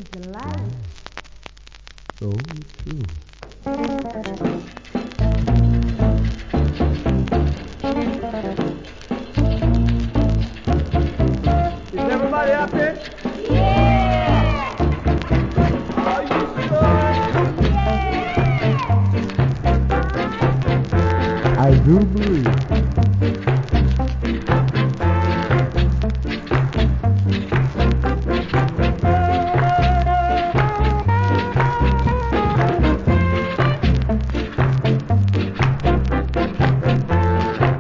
is the light. So true. Is everybody up here? Yeah! Are you sure? I do believe.